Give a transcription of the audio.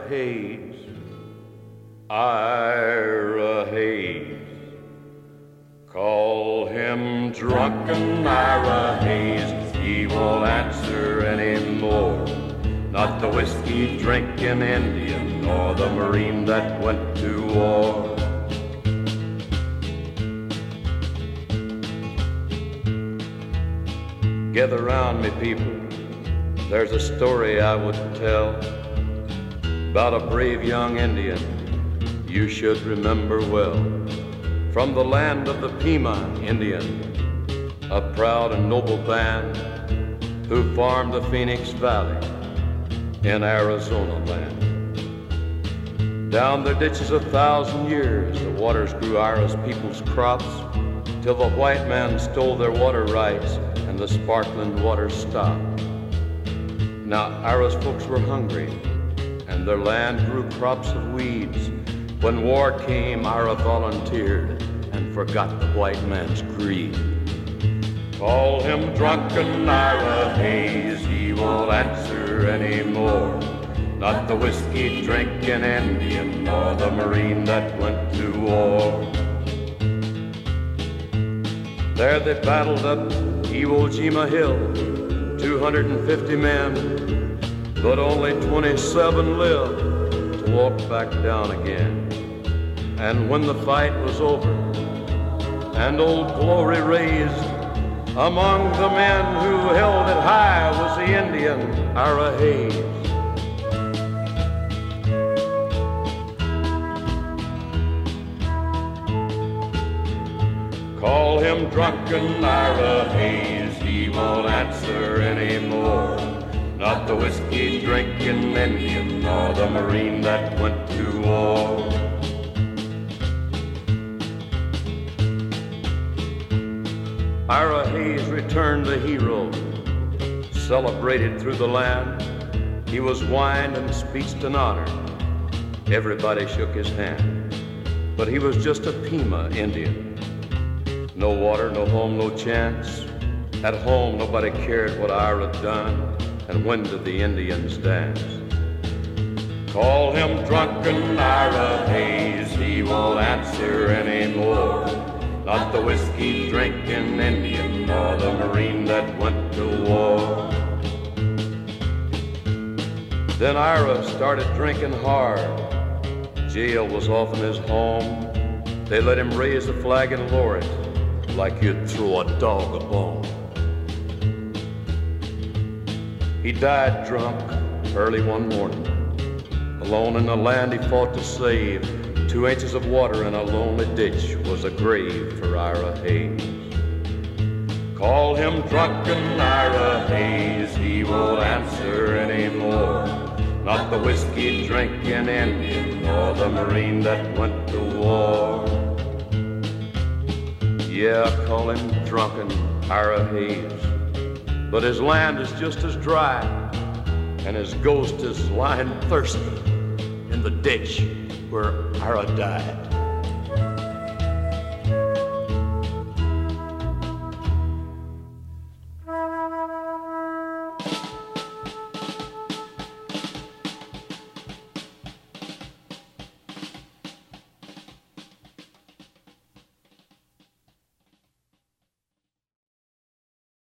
Hayes. Ira Hayes. Call him drunken Ira Hayes. He won't answer anymore. Not the whiskey-drinking Indian, nor the Marine that went to war. Gather round me, people. There's a story I would tell about a brave young Indian you should remember well. From the land of the Pima Indian, a proud and noble band who farmed the Phoenix Valley in Arizona land. Down their ditches 1,000 years, the waters grew Ira's people's crops, till the white man stole their water rights and the sparkling water stopped. Now Ira's folks were hungry, and their land grew crops of weeds. When war came, Ira volunteered and forgot the white man's greed. Call him drunken Ira Hayes, he won't answer anymore. Not the whiskey-drinking Indian, nor the Marine that went to war. There they battled up Iwo Jima Hill, 250 men, but only 27 lived to walk back down again. And when the fight was over and Old Glory raised, among the men who held it high was the Indian Ira Hayes. Call him drunken Ira Hayes, he won't answer anymore. Not the whiskey-drinking Indian, nor the Marine that went to war. Ira Hayes returned the hero, celebrated through the land. He was wined and speeched and honored. Everybody shook his hand, but he was just a Pima Indian. No water, no home, no chance. At home, nobody cared what Ira done, and when did the Indians dance? Call him drunken Ira Hayes, he won't answer anymore. Not the whiskey-drinking Indian, nor the Marine that went to war. Then Ira started drinking hard. Jail was often his home. They let him raise the flag and lower it like you'd throw a dog a bone. He died drunk early one morning. Alone in the land he fought to save, 2 inches of water in a lonely ditch was a grave for Ira Hayes. Call him drunken Ira Hayes, he won't answer anymore. Not the whiskey-drinking Indian, nor the Marine that went to war. Yeah, call him drunken Ira Hayes, but his land is just as dry, and his ghost is lying thirsty in the ditch where Ira died.